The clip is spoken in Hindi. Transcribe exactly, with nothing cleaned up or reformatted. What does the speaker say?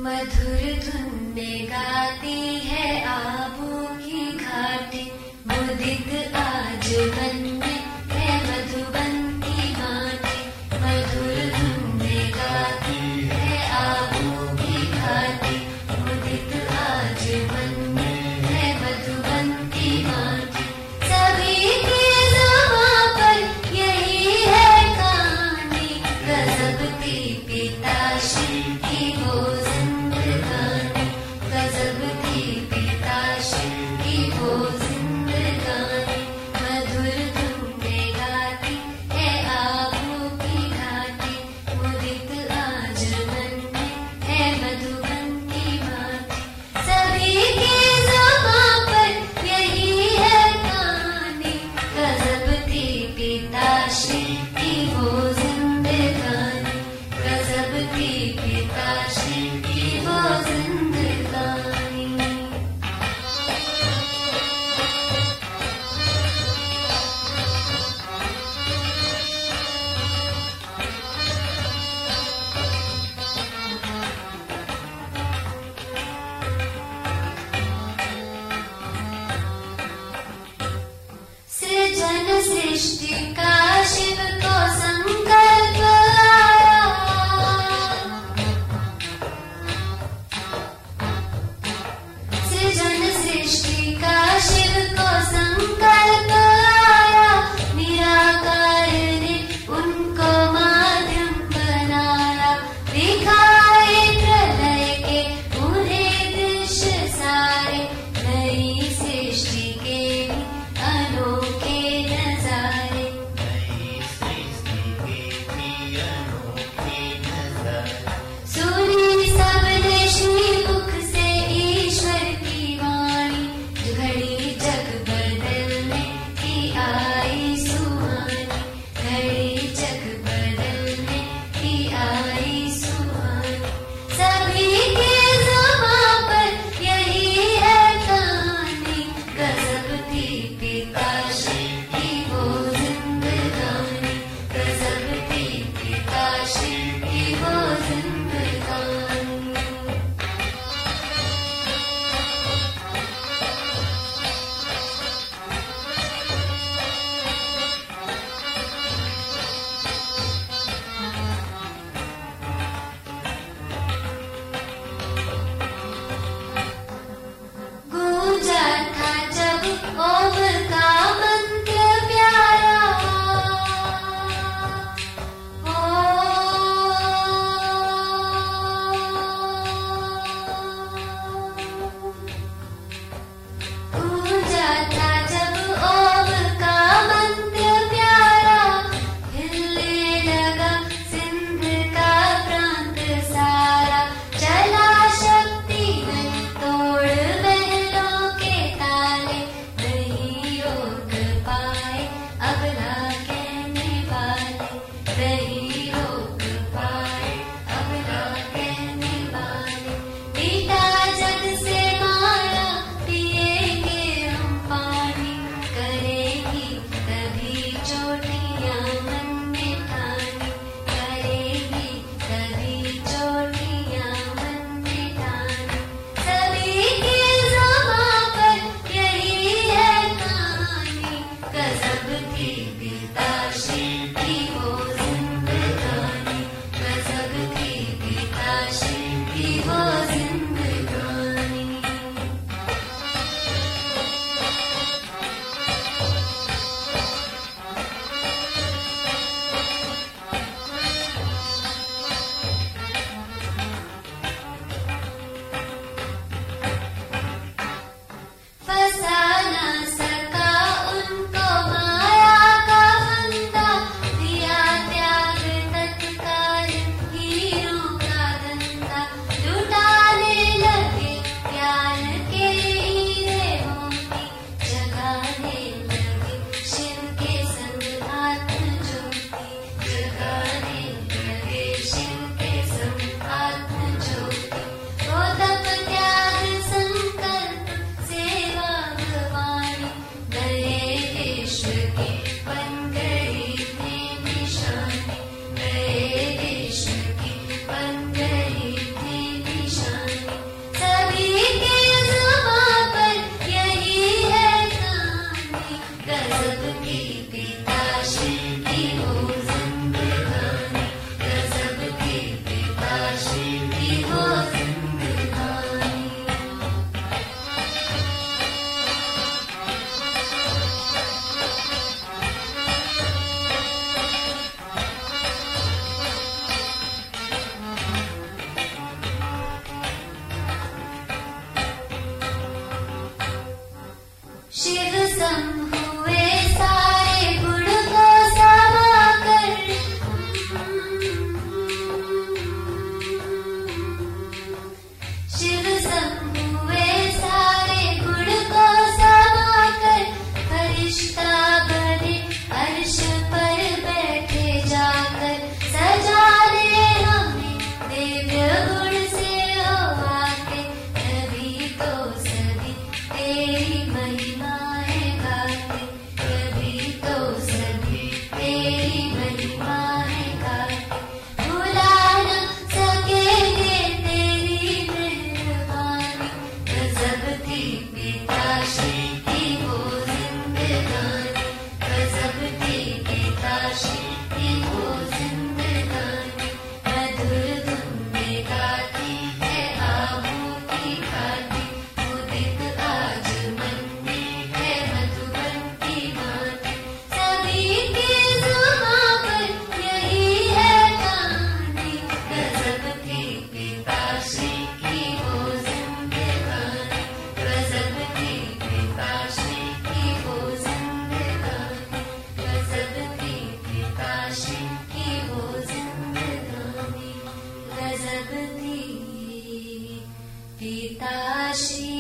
मधुर धुन में गाती है आबू की घाटी, मुदित आज मन में है मधुबन की माटी। मधुर धुन में गाती है आबू की घाटी, मुदित आज मन में है मधुबन की माटी। सभी के ज़बां पर यही है कहानी, गज़ब थी पिताश्री की वो जिंदगानी, गज़ब थी पिताश्री की वो जिंदगानी। मधुर धुन में गाती है आबू की घाटी, मुदित आज मन में है मधुबन की माटी। सभी के ज़बां पर यही है कहानी, गज़ब थी पिताश्री की वो जिंदगानी, गज़ब थी पिताश्री की वो जिंदगानी। सृजन सृष्टि का शिव को संकल्प आया, सृजन सृष्टि का शिव को संकल्प आया। निराकार ने उनको माध्यम बनाया, दिखाए प्रलय के उन्हें दृश्य सारे, नई सृष्टि के भी अनोखे नजारे, शिव संभुए सारे गुण को समाकर, शिव संभुए सारे गुण को समाकर, फरिश्ता बने अर्श पर बैठे जाकर, सजा दे हमें दिव्य गुण से ओ आके, तभी तो सभी तेरी महिमाएं गाते, तभी तो सभी तेरी महिमाएं गाते, भुला न सकेंगे तेरी मेहरबानी, गजब थी पिताश्री की वो जिंदगानी, गजब थी पिताश्री की वो जिंदगानी, मधुर धुन में गाती है आहों की घाटी, उदित आज मन में है मधुबन की भांति, सभी के जुबां पर यही है कहानी, गजब थी पिताश्री की वो जिंदगानी, गजब थी पिताश्री की वो जिंदगानी, गजब थी पिताश्री की वो जिंदगानी, गजब थी पिताश्री